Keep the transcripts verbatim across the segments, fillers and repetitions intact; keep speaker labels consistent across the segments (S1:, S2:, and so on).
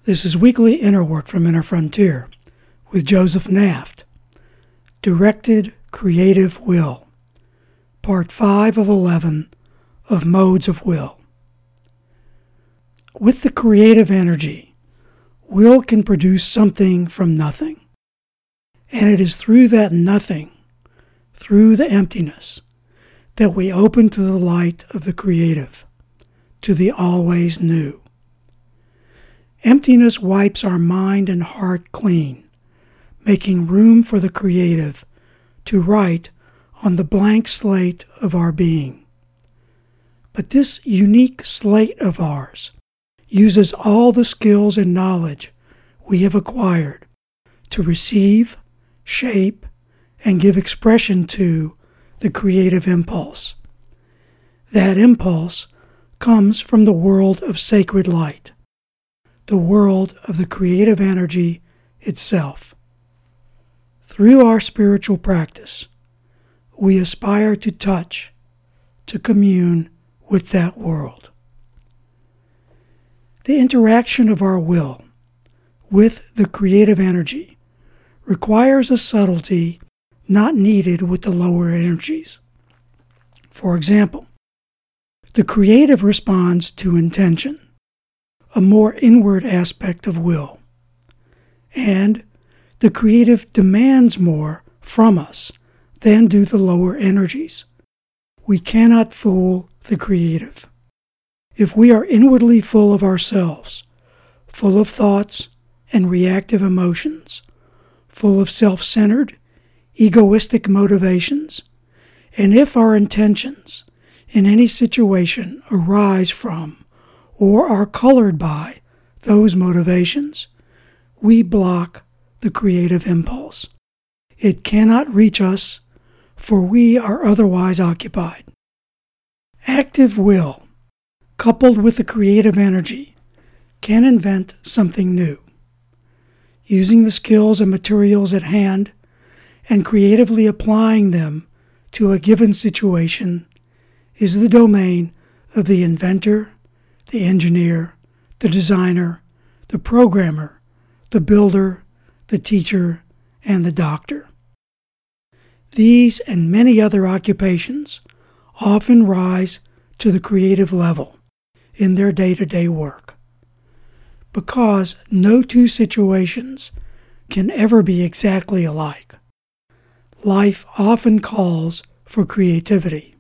S1: This is weekly inner work from Inner Frontier with Joseph Naft. Directed Creative Will, Part five of eleven of Modes of Will. With the creative energy, will can produce something from nothing. And it is through that nothing, through the emptiness, that we open to the light of the creative, to the always new. Emptiness wipes our mind and heart clean, making room for the creative to write on the blank slate of our being. But this unique slate of ours uses all the skills and knowledge we have acquired to receive, shape, and give expression to the creative impulse. That impulse comes from the world of sacred light, the world of the creative energy itself. Through our spiritual practice, we aspire to touch, to commune with that world. The interaction of our will with the creative energy requires a subtlety not needed with the lower energies. For example, the creative responds to intention, a more inward aspect of will, and the creative demands more from us than do the lower energies. We cannot fool the creative. If we are inwardly full of ourselves, full of thoughts and reactive emotions, full of self-centered, egoistic motivations, and if our intentions in any situation arise from or are colored by those motivations, we block the creative impulse. It cannot reach us, for we are otherwise occupied. Active will, coupled with the creative energy, can invent something new. Using the skills and materials at hand and creatively applying them to a given situation is the domain of the inventor, the engineer, the designer, the programmer, the builder, the teacher, and the doctor. These and many other occupations often rise to the creative level in their day-to-day work, because no two situations can ever be exactly alike. Life often calls for creativity.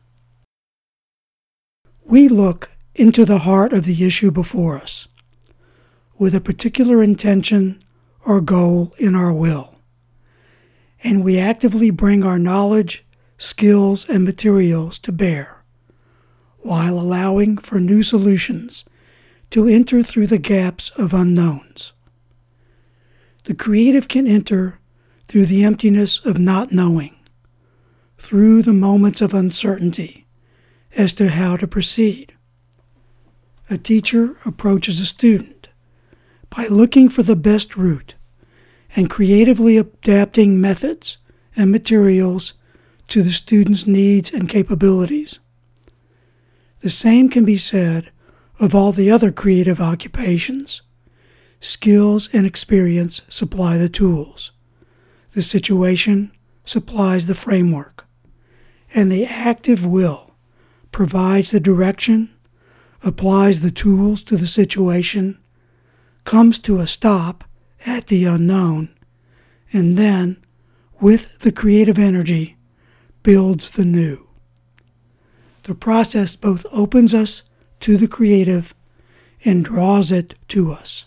S1: We look into the heart of the issue before us, with a particular intention or goal in our will, and we actively bring our knowledge, skills, and materials to bear, while allowing for new solutions to enter through the gaps of unknowns. The creative can enter through the emptiness of not knowing, through the moments of uncertainty as to how to proceed. A teacher approaches a student by looking for the best route and creatively adapting methods and materials to the student's needs and capabilities. The same can be said of all the other creative occupations. Skills and experience supply the tools. The situation supplies the framework, and the active will provides the direction, applies the tools to the situation, comes to a stop at the unknown, and then, with the creative energy, builds the new. The process both opens us to the creative and draws it to us.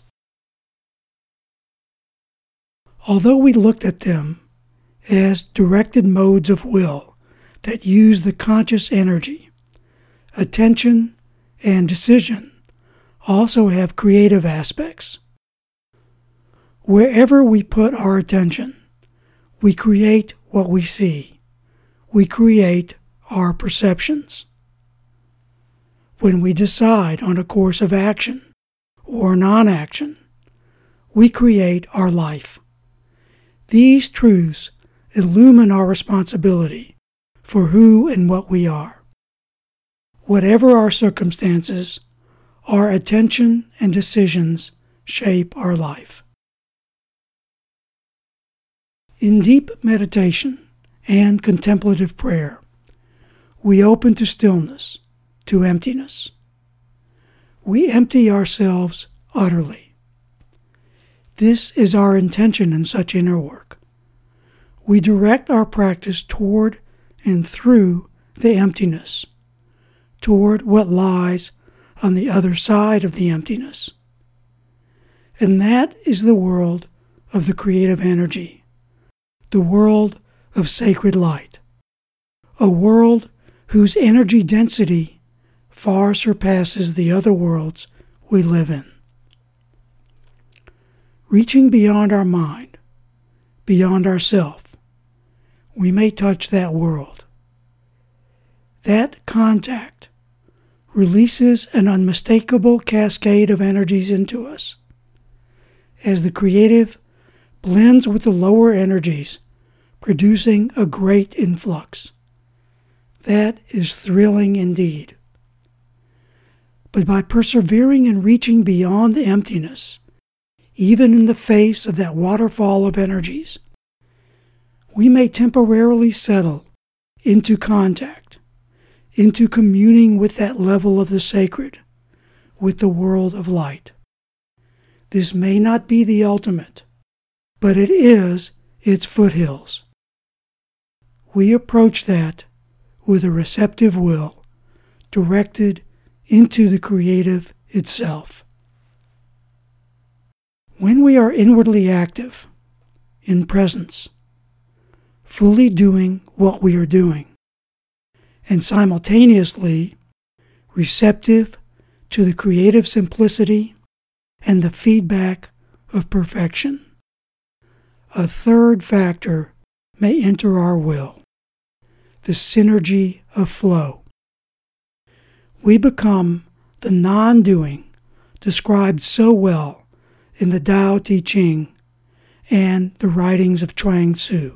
S1: Although we looked at them as directed modes of will that use the conscious energy, attention and decision also have creative aspects. Wherever we put our attention, we create what we see. We create our perceptions. When we decide on a course of action or non-action, we create our life. These truths illumine our responsibility for who and what we are. Whatever our circumstances, our attention and decisions shape our life. In deep meditation and contemplative prayer, we open to stillness, to emptiness. We empty ourselves utterly. This is our intention in such inner work. We direct our practice toward and through the emptiness, toward what lies on the other side of the emptiness. And that is the world of the creative energy, the world of sacred light, a world whose energy density far surpasses the other worlds we live in. Reaching beyond our mind, beyond ourself, we may touch that world. That contact releases an unmistakable cascade of energies into us. As the creative blends with the lower energies, producing a great influx. That is thrilling indeed. But by persevering and reaching beyond the emptiness, even in the face of that waterfall of energies, we may temporarily settle into contact, into communing with that level of the sacred, with the world of light. This may not be the ultimate, but it is its foothills. We approach that with a receptive will, directed into the creative itself. When we are inwardly active, in presence, fully doing what we are doing, and simultaneously receptive to the creative simplicity and the feedback of perfection, a third factor may enter our will, the synergy of flow. We become the non-doing described so well in the Tao Te Ching and the writings of Chuang Tzu.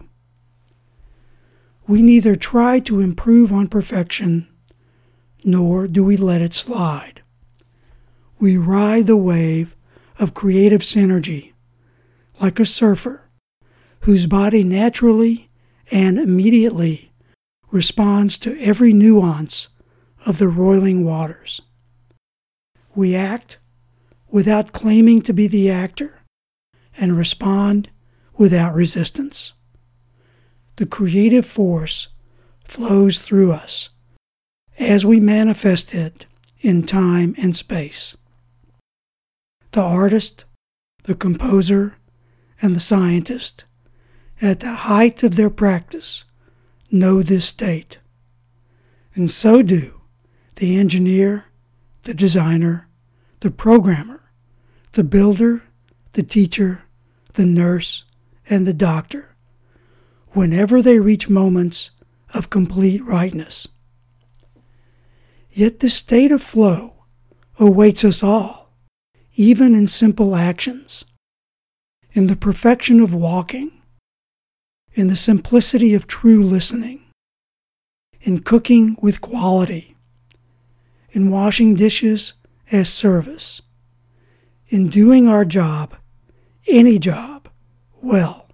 S1: We neither try to improve on perfection, nor do we let it slide. We ride the wave of creative synergy, like a surfer whose body naturally and immediately responds to every nuance of the roiling waters. We act without claiming to be the actor, and respond without resistance. The creative force flows through us as we manifest it in time and space. The artist, the composer, and the scientist, at the height of their practice, know this state, and so do the engineer, the designer, the programmer, the builder, the teacher, the nurse, and the doctor, whenever they reach moments of complete rightness. Yet this state of flow awaits us all, even in simple actions, in the perfection of walking, in the simplicity of true listening, in cooking with quality, in washing dishes as service, in doing our job, any job, well.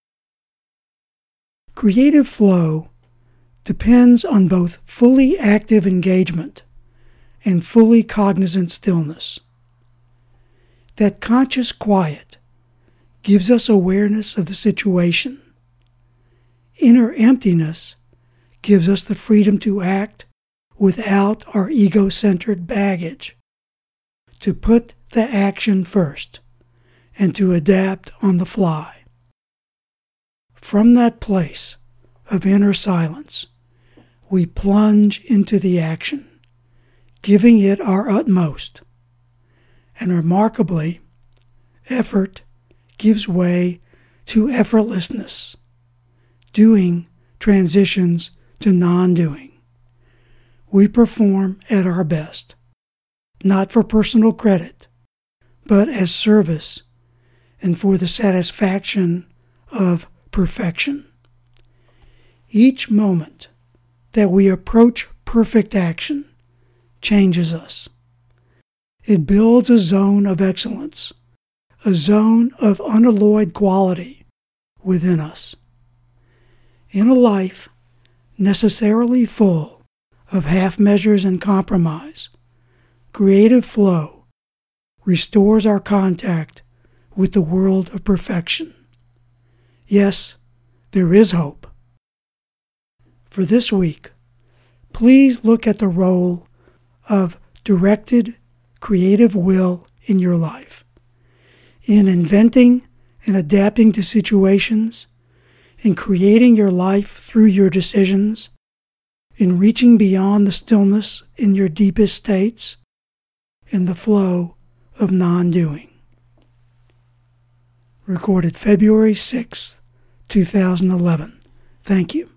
S1: Creative flow depends on both fully active engagement and fully cognizant stillness. That conscious quiet gives us awareness of the situation. Inner emptiness gives us the freedom to act without our ego-centered baggage, to put the action first, and to adapt on the fly. From that place of inner silence, we plunge into the action, giving it our utmost. And remarkably, effort gives way to effortlessness. Doing transitions to non-doing. We perform at our best, not for personal credit, but as service and for the satisfaction of perfection. Each moment that we approach perfect action changes us. It builds a zone of excellence a zone of unalloyed quality within us. In a life necessarily full of half measures and compromise, creative flow restores our contact with the world of perfection. Yes, there is hope. For this week, please look at the role of directed creative will in your life, in inventing and adapting to situations, in creating your life through your decisions, in reaching beyond the stillness in your deepest states, in the flow of non-doing. Recorded February sixth, two thousand eleven. Thank you.